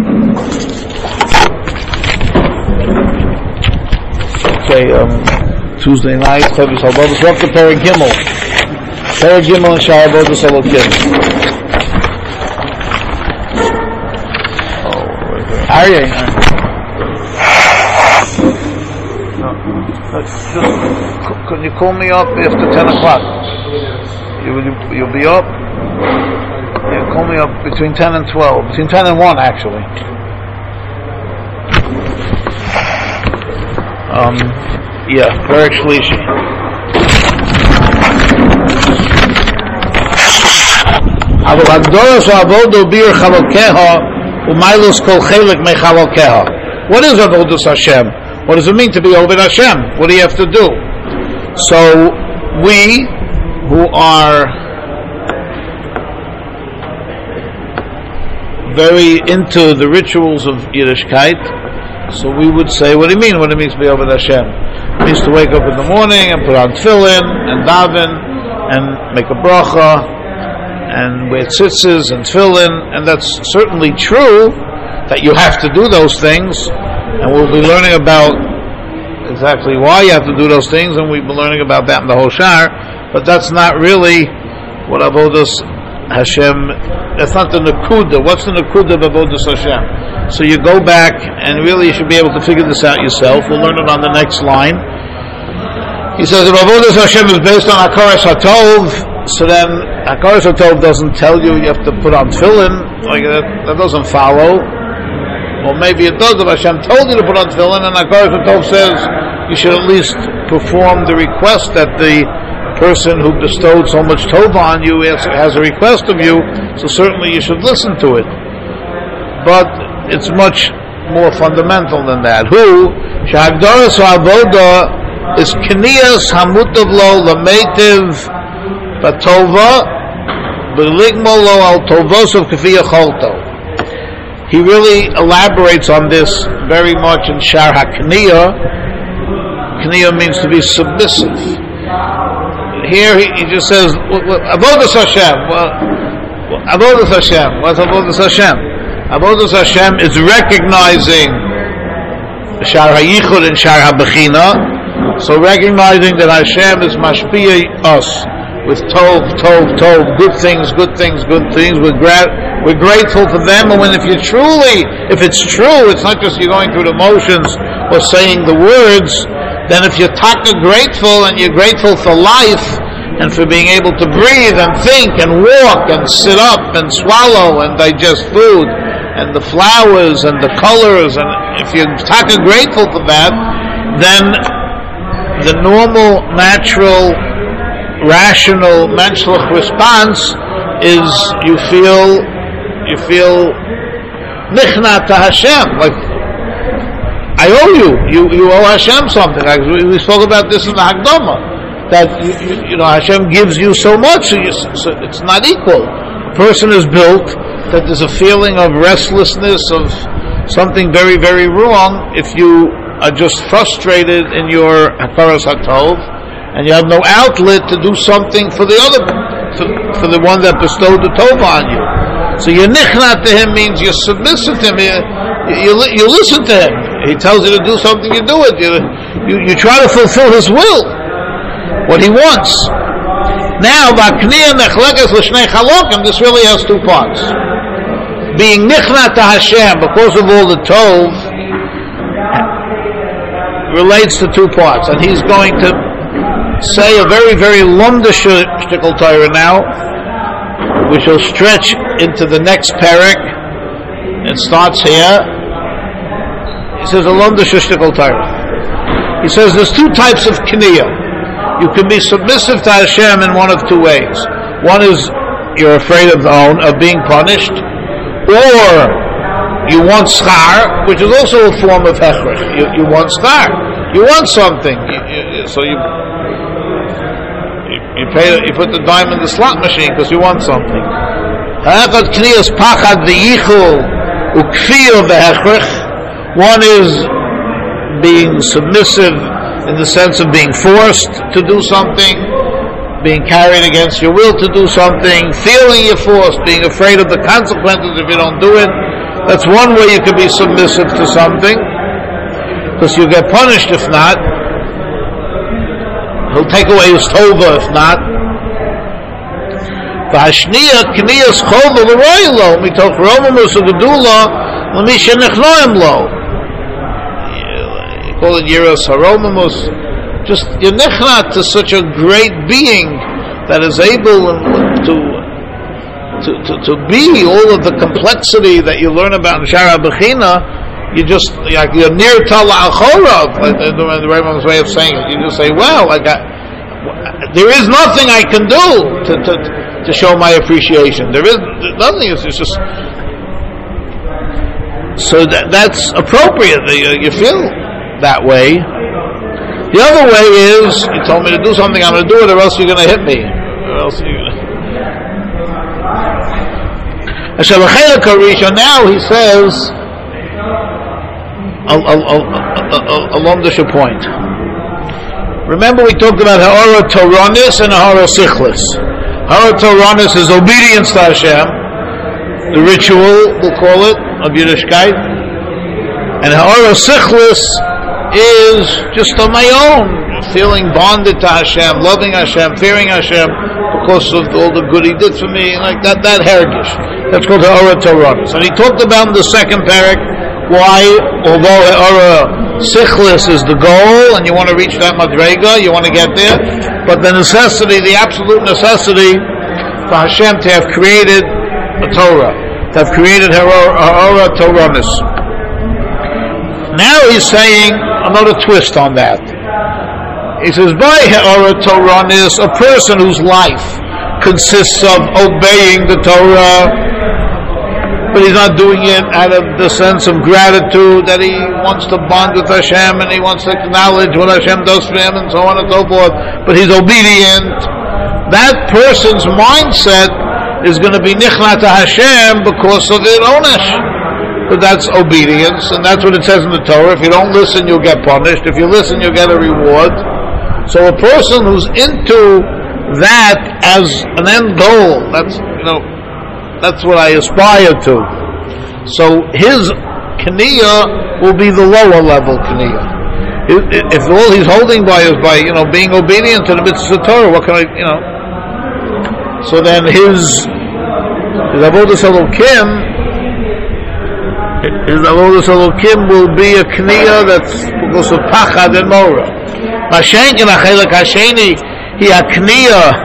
Okay, Tuesday night, Chavis Halbodos. Welcome to Perek Gimel. Perek Gimel and Shah Halbodos Elokim. Aryeh. Can you call me up after 10 o'clock? You'll be up? Yeah, call me up between 10 and 12. Between 10 and 1, actually. Yeah, Perek Shlishi. אבל הגדולה של עבודו ביר חלוקיה ומיילוס כל חלק מחלוקיה. What is Avodas Hashem? What does it mean to be Oved Hashem? What do you have to do? So, we who are very into the rituals of Yiddishkeit, so we would say, what do you mean? What it means to be Oved Hashem? It means to wake up in the morning and put on tefillin and daven and make a bracha and wear tzitzis and tefillin, and that's certainly true that you have to do those things, and we'll be learning about exactly why you have to do those things, and we've been learning about that in the Hoshar, but that's not really what Avodas Hashem, that's not the Nakuda. What's the Nakuda of Avodas Hashem? So you go back, and really you should be able to figure this out yourself. We'll learn it on the next line. He says, if Avodas Hashem is based on Hakaras HaTov, so then Hakaras HaTov doesn't tell you have to put on tefillin, like that doesn't follow. Or maybe it does if Hashem told you to put on tefillin, and Hakaras HaTov says you should at least perform the request that the person who bestowed so much tov on you has a request of you, so certainly you should listen to it. But it's much more fundamental than that. Who Shahagdaras Avoda is Keniyas Hamutav Lo Lametiv Batova Beligmo Lo Al Tovosov Kafiya Cholto. He really elaborates on this very much in Shar HaKniyah. Kniyah means to be submissive. Here he just says, Avodas Hashem. Avodas Hashem. What's Avodas Hashem? Avodas Hashem is recognizing Shar HaYichud and Shar HaBechina. So recognizing that Hashem is mashpia us with tov, good things. We're grateful for them. And if it's true, it's not just you're going through the motions or saying the words. Then if you're taka grateful and you're grateful for life and for being able to breathe and think and walk and sit up and swallow and digest food and the flowers and the colors, and if you're taka grateful for that, then the normal, natural, rational, menschlich response is you feel nichna to Hashem, like I owe you owe Hashem something. Like we spoke about this in the Hakdama, that you know Hashem gives you so much, so it's not equal. A person is built that there's a feeling of restlessness, of something very, very wrong if you are just frustrated in your Hakaras HaTov and you have no outlet to do something for the other, for the one that bestowed the Tov on you. So your nichna to him means you're submissive to him. You listen to him. He tells you to do something, you do it. You try to fulfill his will, what he wants. Now, this really has two parts. Being nichna to Hashem because of all the tov relates to two parts, and he's going to say a very, very lumda shtickle Torah now, which will stretch into the next parak. It starts here. He says a lumda shtickle Torah. He says there's two types of kniyah. You can be submissive to Hashem in one of two ways. One is you're afraid of being punished, or you want schar, which is also a form of hechrich. You want schar. You want something. So you put the dime in the slot machine because you want something. One is being submissive in the sense of being forced to do something, being carried against your will to do something, feeling you're forced, being afraid of the consequences if you don't do it. That's one way you can be submissive to something, because you get punished if not. He'll take away his tova if not. V'hashniya kniyas chova l'roylo mitoch romamus u'gedula l'misha nechnoim lo. You call it yiras haromamus. Just you're nechnat to such a great being that is able to be all of the complexity that you learn about in Shara Bechina. You just like you're near Tala Achorov, like the Rebbe's way of saying it. You just say, "Well, there is nothing I can do to show my appreciation. There's nothing. It's just so that's appropriate. You feel that way. The other way is you told me to do something. I'm going to do it, or else you're going to hit me. Or else you're going to. Now he says along the point. Remember we talked about Ha'ara Toranis and Ha'ara Sichlis. Ha'ara Toranis is obedience to Hashem, the ritual, we'll call it, of Yiddishkeit. And Ha'ara Sichlis is just on my own, feeling bonded to Hashem, loving Hashem, fearing Hashem, because of all the good He did for me, like that hergish. That's called Ha'ara Toranis. And he talked about in the second parak why, although Ha'ara Sichlis is the goal, and you want to reach that madrega, you want to get there, but the necessity, the absolute necessity for Hashem to have created a Torah, to have created Ha'ara Toranis. Now he's saying another twist on that. He says, by Ha'ara Toranis, a person whose life consists of obeying the Torah, but he's not doing it out of the sense of gratitude that he wants to bond with Hashem and he wants to acknowledge what Hashem does for him and so on and so forth, but he's obedient. That person's mindset is going to be nichna to Hashem because of it onesh. But that's obedience, and that's what it says in the Torah. If you don't listen, you'll get punished. If you listen, you'll get a reward. So a person who's into that as an end goal, that's what I aspire to. So his kniya will be the lower level kniya. If all he's holding by is by being obedient to the mitzvah Torah, what can I So then his avodas Elokim will be a kniya that's because of pachad and mora. Mashenkin achelak hasheni he a kniya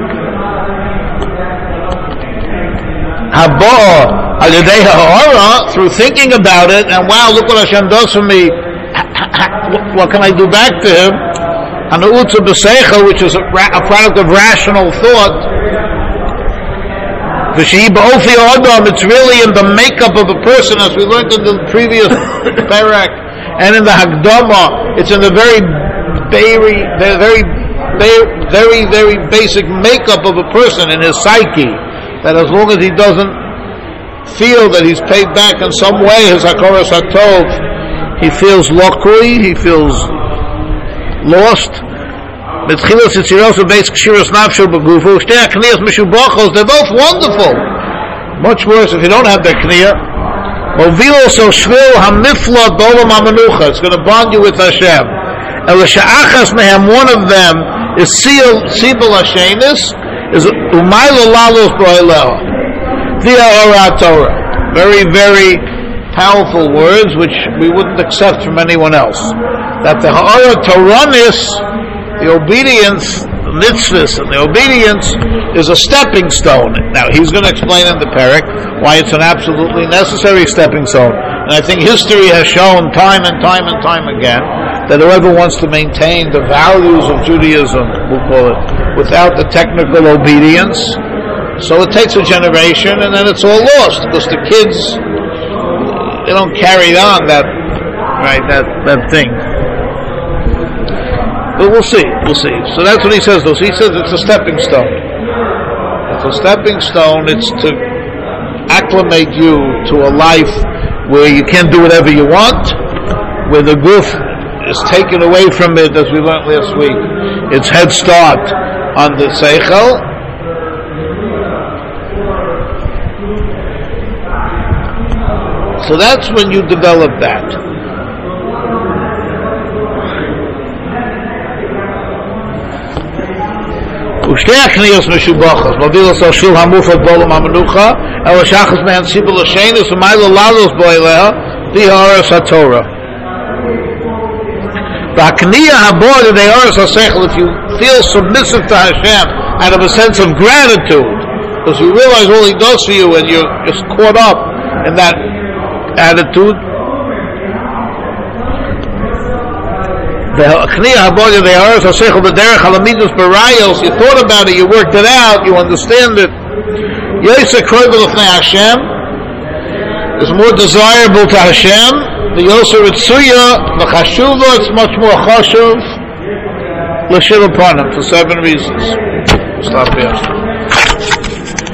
haba al yedei ha'ara, through thinking about it and wow, look what Hashem does for me. What can I do back to Him? And the utza b'seicha, which is a product of rational thought. It's really in the makeup of a person, as we learned in the previous parak, and in the Hagdama, it's in the very basic makeup of a person, in his psyche, that as long as he doesn't feel that he's paid back in some way his Hakaras HaTov, he feels lokui, he feels lost. They're both wonderful. Much worse if you don't have that kniyah. It's going to bond you with Hashem. One of them is Sibel Hashenis, is Umayla Lalos Broileha. Torah. Very, very powerful words which we wouldn't accept from anyone else. That the Ha'ara Toranis, the obedience, mitzvahs, and the obedience is a stepping stone. Now, he's going to explain in the parak why it's an absolutely necessary stepping stone. And I think history has shown time and time and time again that whoever wants to maintain the values of Judaism, we'll call it, without the technical obedience, so it takes a generation and then it's all lost because the kids, they don't carry on that thing. But we'll see. So that's what he says though. So he says it's a stepping stone. It's a stepping stone. It's to acclimate you to a life where you can do whatever you want, where the guf is taken away from it, as we learned last week. It's head start on the seichel. So that's when you develop that. ושתי הקניות משובחות, מוביל עשה שול המופת בולם המנוחה, אלא שחס מהן סיבל השנס, ומיילה ללוס בו אליה, די הארס התורה. והקנייה הבועד in the הארס השכל, if you feel submissive to Hashem, out of a sense of gratitude, because you realize all He does for you, and you're just caught up in that attitude, you thought about it, you worked it out, you understand it. Is more desirable to Hashem. The Yosef Ritzuya, the Chashuva, it's much more Chashuv. L'shil Upanim, for 7 reasons. Stop here.